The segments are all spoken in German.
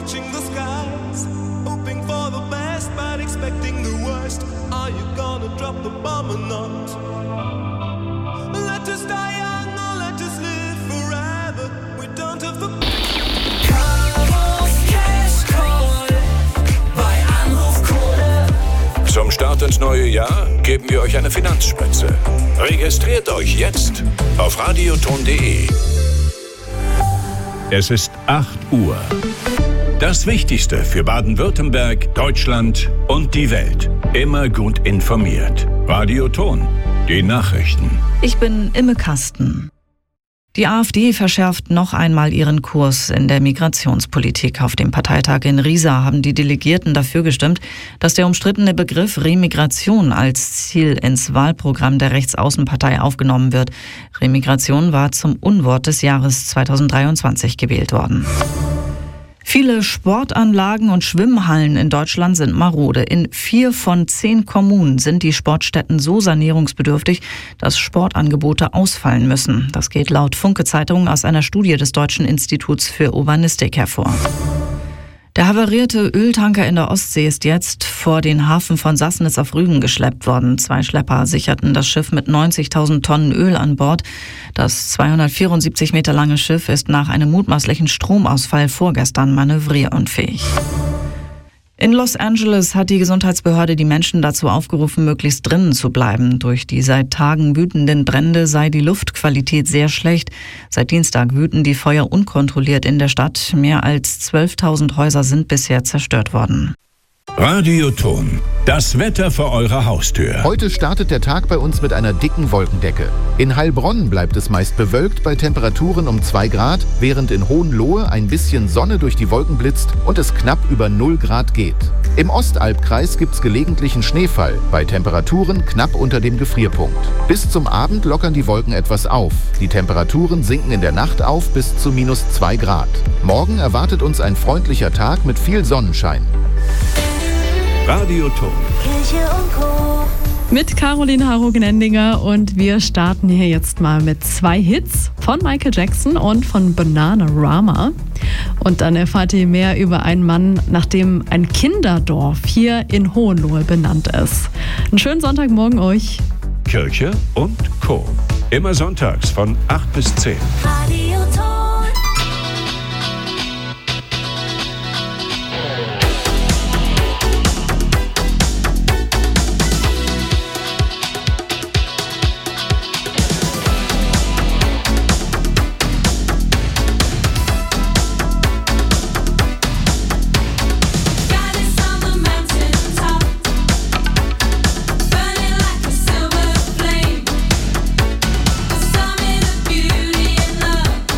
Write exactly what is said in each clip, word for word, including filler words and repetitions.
watching the skies, hoping for the best but expecting the worst. Are you gonna drop the bomb or not? Let us die young or let us live forever. We don't have the Zum Start ins neue Jahr geben wir euch eine Finanzspritze. Registriert euch jetzt auf radioton punkt de. Es ist acht Uhr. Das Wichtigste für Baden-Württemberg, Deutschland und die Welt. Immer gut informiert. Radioton, die Nachrichten. Ich bin Imme Kasten. Die AfD verschärft noch einmal ihren Kurs in der Migrationspolitik. Auf dem Parteitag in Riesa haben die Delegierten dafür gestimmt, dass der umstrittene Begriff Remigration als Ziel ins Wahlprogramm der Rechtsaußenpartei aufgenommen wird. Remigration war zum Unwort des Jahres zweitausenddreiundzwanzig gewählt worden. Viele Sportanlagen und Schwimmhallen in Deutschland sind marode. In vier von zehn Kommunen sind die Sportstätten so sanierungsbedürftig, dass Sportangebote ausfallen müssen. Das geht laut Funke-Zeitung aus einer Studie des Deutschen Instituts für Urbanistik hervor. Der havarierte Öltanker in der Ostsee ist jetzt vor den Hafen von Sassnitz auf Rügen geschleppt worden. Zwei Schlepper sicherten das Schiff mit neunzigtausend Tonnen Öl an Bord. Das zweihundertvierundsiebzig Meter lange Schiff ist nach einem mutmaßlichen Stromausfall vorgestern manövrierunfähig. In Los Angeles hat die Gesundheitsbehörde die Menschen dazu aufgerufen, möglichst drinnen zu bleiben. Durch die seit Tagen wütenden Brände sei die Luftqualität sehr schlecht. Seit Dienstag wüten die Feuer unkontrolliert in der Stadt. Mehr als zwölftausend Häuser sind bisher zerstört worden. Radioton, das Wetter vor eurer Haustür. Heute startet der Tag bei uns mit einer dicken Wolkendecke. In Heilbronn bleibt es meist bewölkt bei Temperaturen um zwei Grad, während in Hohenlohe ein bisschen Sonne durch die Wolken blitzt und es knapp über null Grad geht. Im Ostalbkreis gibt's gelegentlichen Schneefall, bei Temperaturen knapp unter dem Gefrierpunkt. Bis zum Abend lockern die Wolken etwas auf. Die Temperaturen sinken in der Nacht auf bis zu minus zwei Grad. Morgen erwartet uns ein freundlicher Tag mit viel Sonnenschein. Radioton. Mit Caroline Haro-Gnendinger und wir starten hier jetzt mal mit zwei Hits von Michael Jackson und von Bananarama. Und dann erfahrt ihr mehr über einen Mann, nach dem ein Kinderdorf hier in Hohenlohe benannt ist. Einen schönen Sonntagmorgen euch. Kirche und Co. Immer sonntags von acht bis zehn. Radioton. Beauty and love.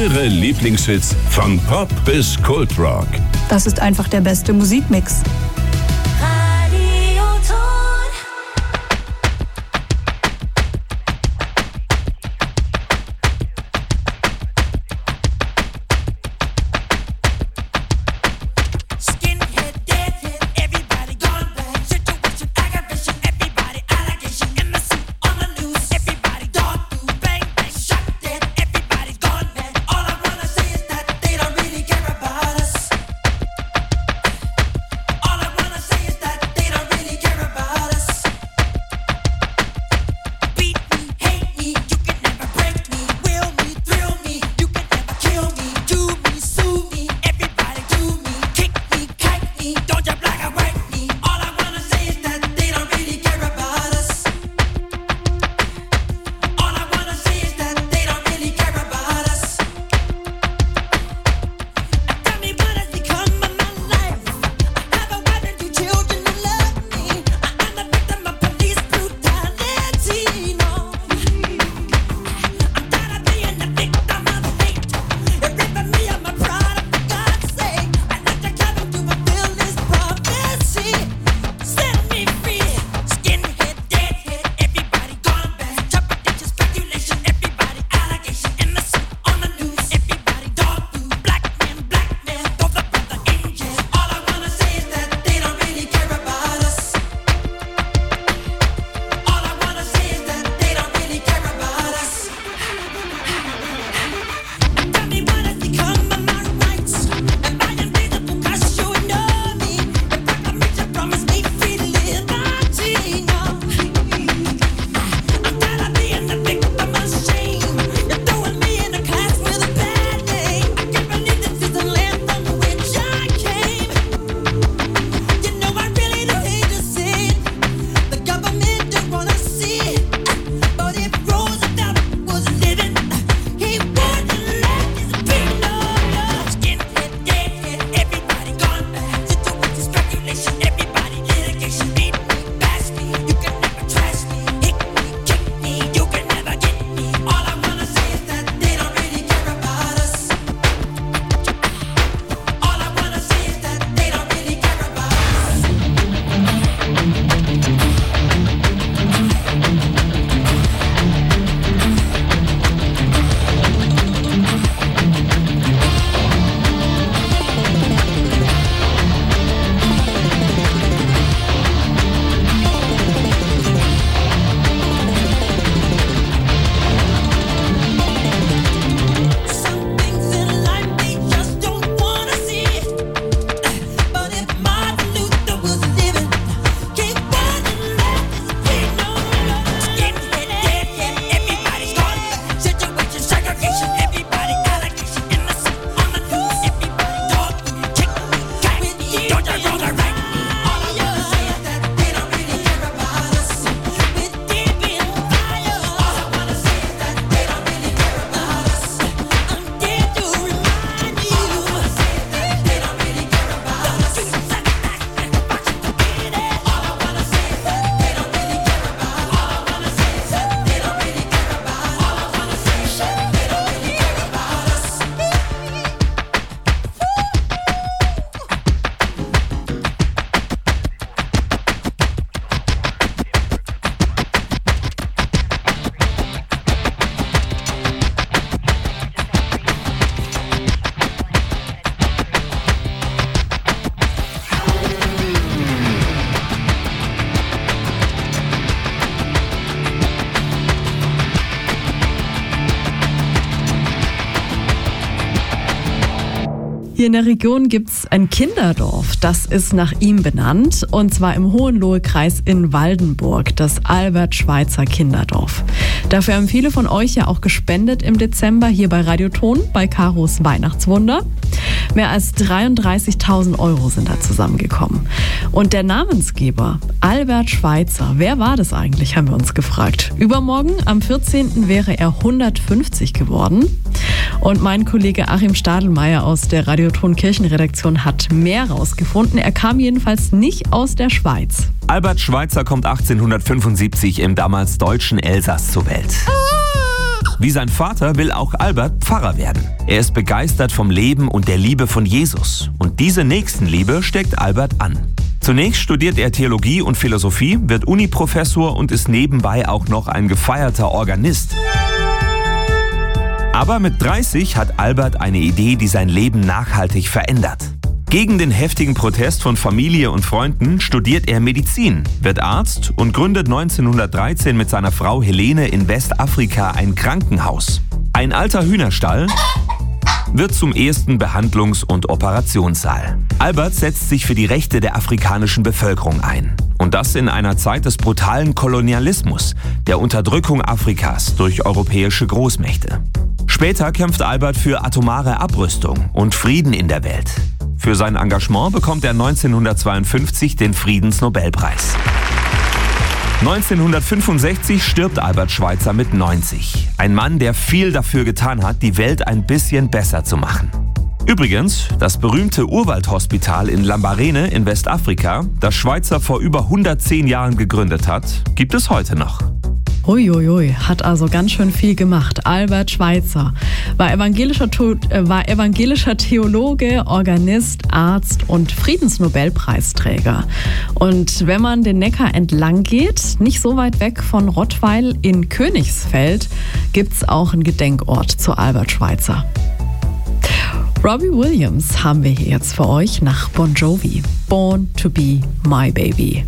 Eure Lieblingshits von Pop bis Kultrock. Das ist einfach der beste Musikmix. Hier in der Region gibt es ein Kinderdorf, das ist nach ihm benannt, und zwar im Hohenlohe-Kreis in Waldenburg, das Albert-Schweitzer Kinderdorf. Dafür haben viele von euch ja auch gespendet im Dezember hier bei Radioton, bei Karos Weihnachtswunder. Mehr als dreiunddreißigtausend Euro sind da zusammengekommen. Und der Namensgeber, Albert Schweitzer, wer war das eigentlich, haben wir uns gefragt. Übermorgen, am vierzehnten wäre er hundertfünfzig geworden. Und mein Kollege Achim Stadelmeier aus der Radioton Kirchenredaktion hat mehr rausgefunden. Er kam jedenfalls nicht aus der Schweiz. Albert Schweitzer kommt achtzehnhundertfünfundsiebzig im damals deutschen Elsass zur Welt. Wie sein Vater will auch Albert Pfarrer werden. Er ist begeistert vom Leben und der Liebe von Jesus. Und diese Nächstenliebe steckt Albert an. Zunächst studiert er Theologie und Philosophie, wird Uniprofessor und ist nebenbei auch noch ein gefeierter Organist. Aber mit dreißig hat Albert eine Idee, die sein Leben nachhaltig verändert. Gegen den heftigen Protest von Familie und Freunden studiert er Medizin, wird Arzt und gründet neunzehnhundertdreizehn mit seiner Frau Helene in Westafrika ein Krankenhaus. Ein alter Hühnerstall wird zum ersten Behandlungs- und Operationssaal. Albert setzt sich für die Rechte der afrikanischen Bevölkerung ein. Und das in einer Zeit des brutalen Kolonialismus, der Unterdrückung Afrikas durch europäische Großmächte. Später kämpft Albert für atomare Abrüstung und Frieden in der Welt. Für sein Engagement bekommt er neunzehnhundertzweiundfünfzig den Friedensnobelpreis. neunzehnhundertfünfundsechzig stirbt Albert Schweitzer mit neunzig. Ein Mann, der viel dafür getan hat, die Welt ein bisschen besser zu machen. Übrigens, das berühmte Urwaldhospital in Lambarene in Westafrika, das Schweitzer vor über hundertzehn Jahren gegründet hat, gibt es heute noch. Uiuiui, hat also ganz schön viel gemacht. Albert Schweitzer war evangelischer, war evangelischer Theologe, Organist, Arzt und Friedensnobelpreisträger. Und wenn man den Neckar entlang geht, nicht so weit weg von Rottweil in Königsfeld, gibt's auch einen Gedenkort zu Albert Schweitzer. Robbie Williams haben wir hier jetzt für euch nach Bon Jovi. Born to be my baby.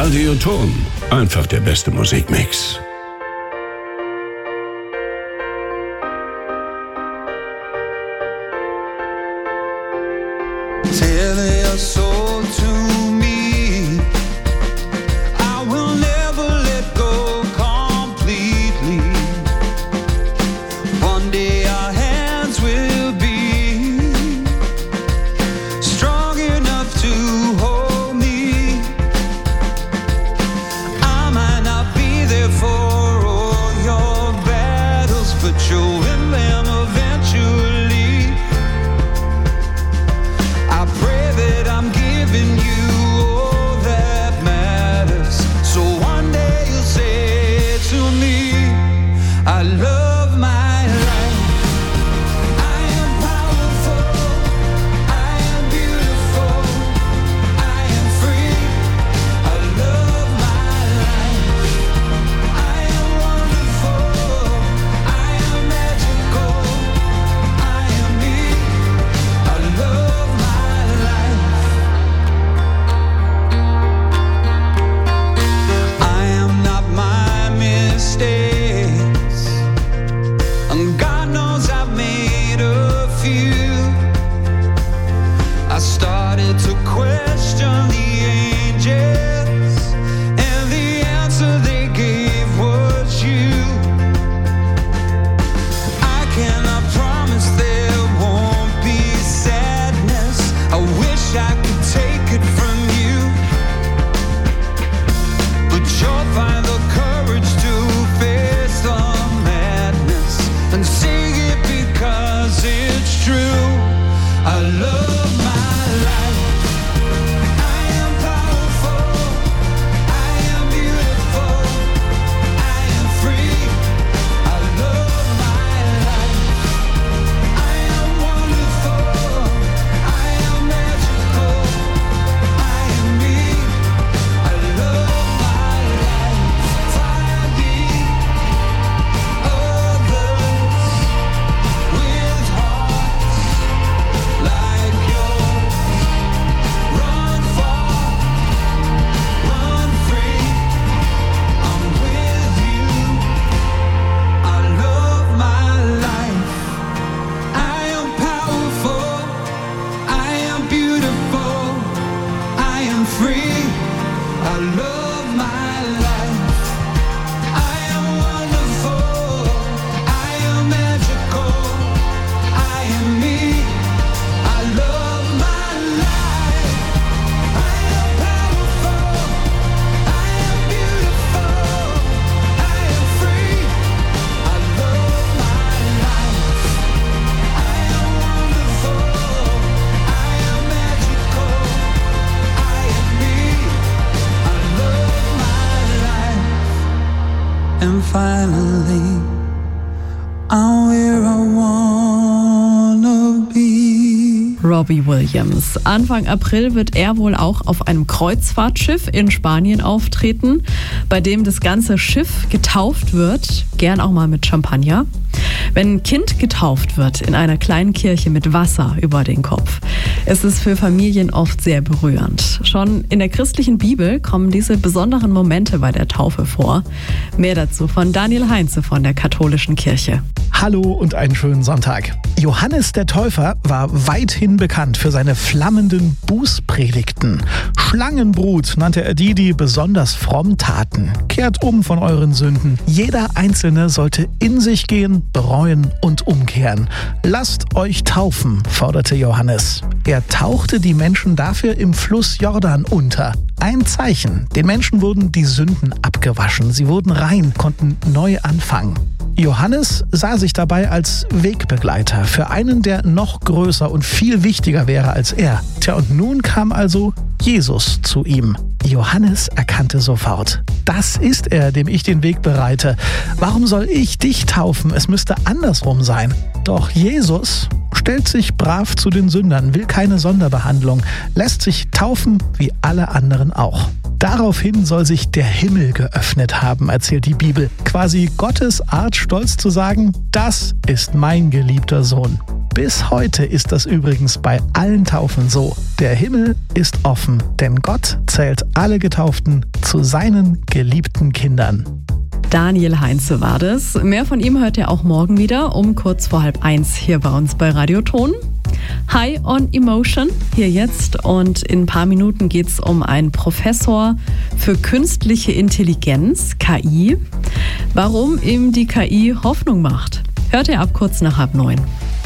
Radio Ton. Einfach der beste Musikmix. Tell your soul to me. I will never let go completely. One day our hands will be strong enough to hold me. I might not be there for all your battles, but you'll win them eventually. I pray that I'm giving you all that matters. So one day you'll say to me, I love my life. I am powerful. I am beautiful. I am free. I love my life. I am wonderful. I am magical. I am me. I love my life. I am not my mistakes, and God knows I've made a few. I started to question the angels, and the answer they gave was you. I cannot promise there won't be sadness. I wish I could take it from you, but you'll find the courage to face the madness and say it because it's true. I love my life. I am powerful. I am beautiful. I am free. I love my life. I am wonderful. I am magical. I am me. I love my life. Find me others with hearts like yours. Run far, run free. I'm with you. I love my life. I am powerful. I am beautiful. I am free. I love my life. I am wonderful. I am magical. I am me. I love my life. I am powerful. I am beautiful. I am free. I love my life. I am wonderful. I am magical. I am me. I love my life. And finally, I'm where I wanna be. Robbie Williams. Anfang April wird er wohl auch auf einem Kreuzfahrtschiff in Spanien auftreten, bei dem das ganze Schiff getauft wird, gern auch mal mit Champagner. Wenn ein Kind getauft wird in einer kleinen Kirche mit Wasser über den Kopf, ist es für Familien oft sehr berührend. Schon in der christlichen Bibel kommen diese besonderen Momente bei der Taufe vor. Mehr dazu von Daniel Heinze von der Katholischen Kirche. Hallo und einen schönen Sonntag. Johannes der Täufer war weithin bekannt für seine flammenden Bußpredigten. Schlangenbrut nannte er die, die besonders fromm taten. Kehrt um von euren Sünden. Jeder Einzelne sollte in sich gehen, bereuen und umkehren. Lasst euch taufen, forderte Johannes. Er tauchte die Menschen dafür im Fluss Jordan unter. Ein Zeichen. Den Menschen wurden die Sünden abgewaschen. Sie wurden rein, konnten neu anfangen. Johannes sah sich dabei als Wegbegleiter für einen, der noch größer und viel wichtiger wäre als er. Tja, und nun kam also Jesus zu ihm. Johannes erkannte sofort: Das ist er, dem ich den Weg bereite. Warum soll ich dich taufen? Es müsste andersrum sein. Doch Jesus stellt sich brav zu den Sündern, will keine Sonderbehandlung, lässt sich taufen wie alle anderen auch. Daraufhin soll sich der Himmel geöffnet haben, erzählt die Bibel. Quasi Gottes Art, stolz zu sagen: Das ist mein geliebter Sohn. Bis heute ist das übrigens bei allen Taufen so. Der Himmel ist offen, denn Gott zählt alle Getauften zu seinen geliebten Kindern. Daniel Heinze war das. Mehr von ihm hört ihr auch morgen wieder um kurz vor halb eins hier bei uns bei Radio Ton. High on Emotion hier jetzt, und in ein paar Minuten geht es um einen Professor für künstliche Intelligenz, K I. Warum ihm die K I Hoffnung macht, hört ihr ab kurz nach halb neun.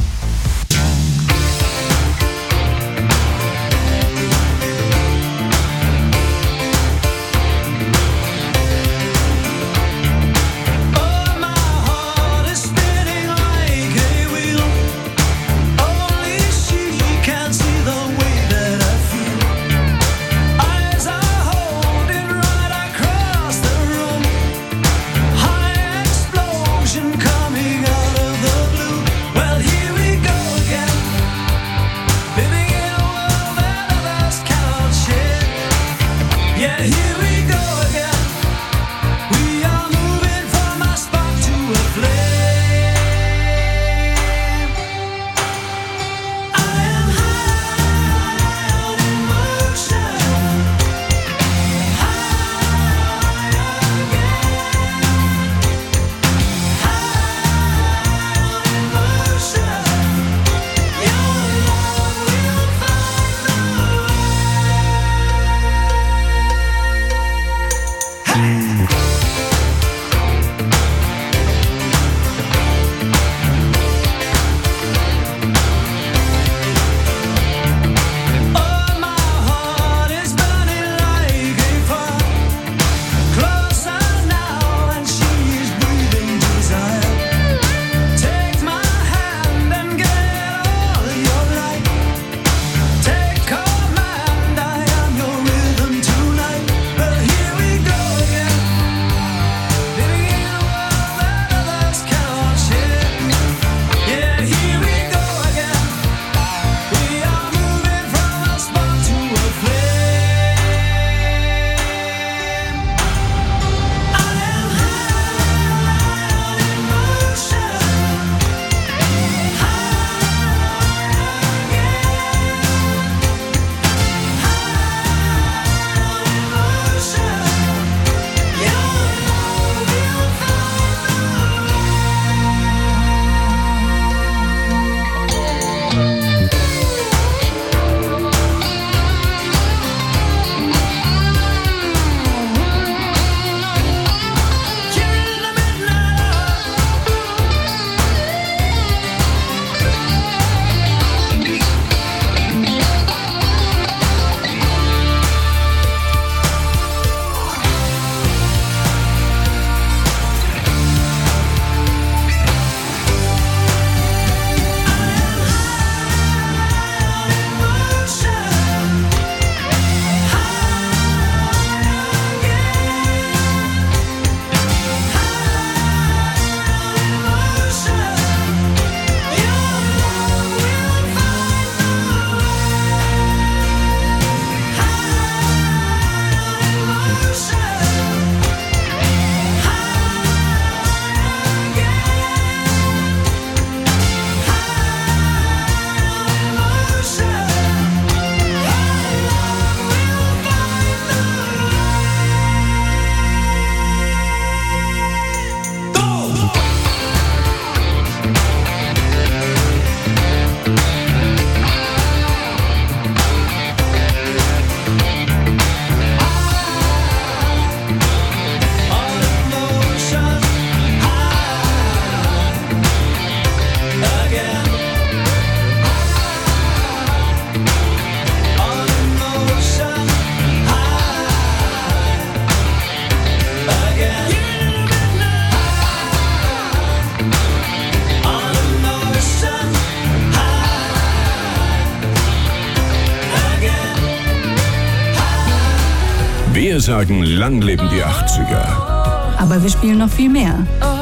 Wir sagen, lang leben die achtziger. Aber wir spielen noch viel mehr.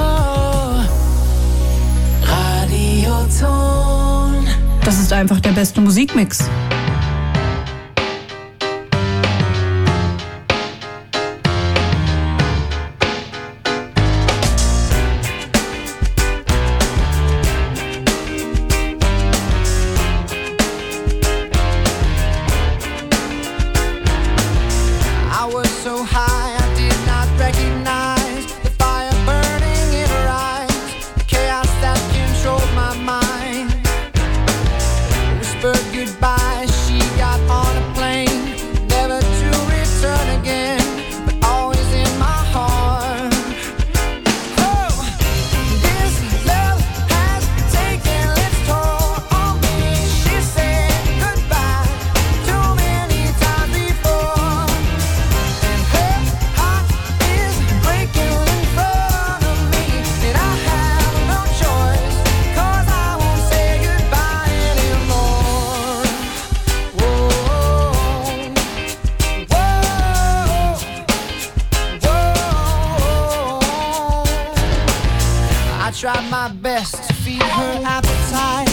Oh, Radioton. Das ist einfach der beste Musikmix. goodbye. She got on a plane, never to return again, but always in my heart. Oh, this love has taken its toll on me. She said goodbye too many times before, and her heart is breaking in front of me, and I have no choice, 'cause I won't say goodbye anymore. Whoa, whoa, whoa. I tried my best to feed her appetite,